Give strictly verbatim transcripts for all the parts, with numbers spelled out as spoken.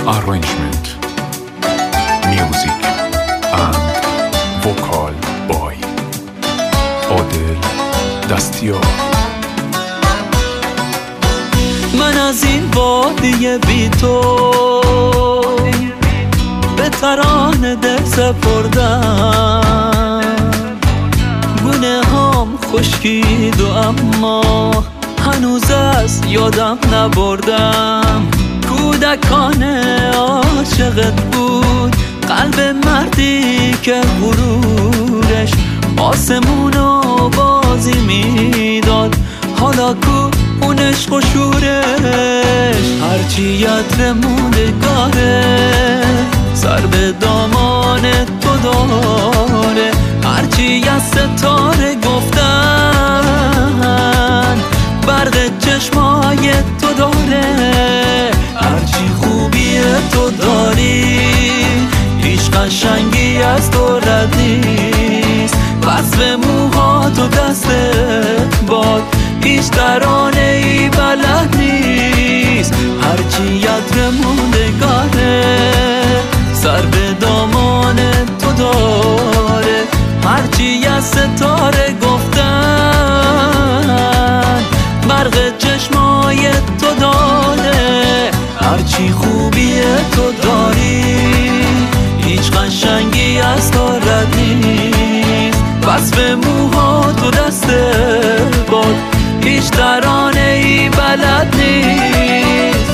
arrangement, music and vocal by عادل دستیار. من از این وادی بی تو به ترانه دل سپردم، گونه هم خشکید و اما هنوز از یادم نبردم. کودکانه عاشقت بود، قلب مردی که غرورش آسمونو بازی میداد. حالا کو اون عشق و شورش، هرچی یاد موندگاره سر به دامان تو داره. هرچی از ستاره گفتن برق چشمای تو داره. هرچی خوبی تو داری هیچ قشنگی از تو رد نیست. وصف موها تو دست باد، هیچ ترانه ای بلد نیست. هرچی یاد موندگاره سر به دامان تو داره. هرچی از ستاره گفتن برق چشمای تو داره. هرچی خوبی تو داری هیچ قشنگی از تو رد نیست. وصف موها تو دست باد، هیچ ترانه ای بلد نیست.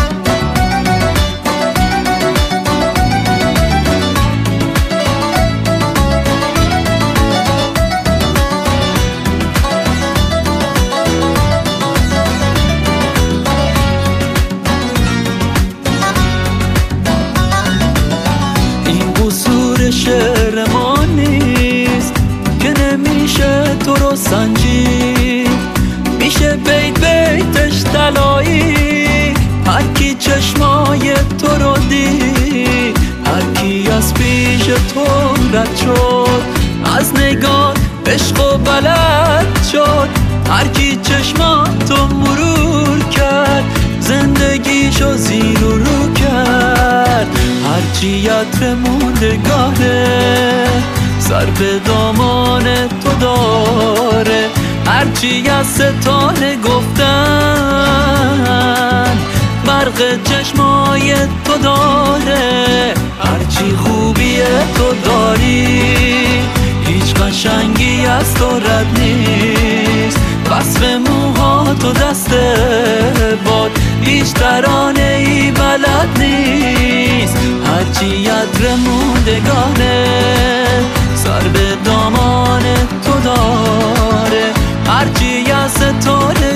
این قصور شعر ما نیست که نمیشه تو رو سنجید. میشه بیت بیتش طلایی، هر کی چشمای تو رو دید. هر کی از پیش تو رد شد، از نگاه عشق و بلد شد. هر کی چشماتو مرور کرد، زندگیشو زیر و رو کرد. هرچی یاد موندگاره سر به دامان تو داره. هرچی از ستاره گفتن برق چشمای تو داره. هرچی خوبی تو داری هیچ قشنگی از تو رد نیست. وصف موها تو دست باد، هیچ ترانه ای بلد نیست. هرچی یاد موندگاره سر به دامان تو داره. هرچی از ستاره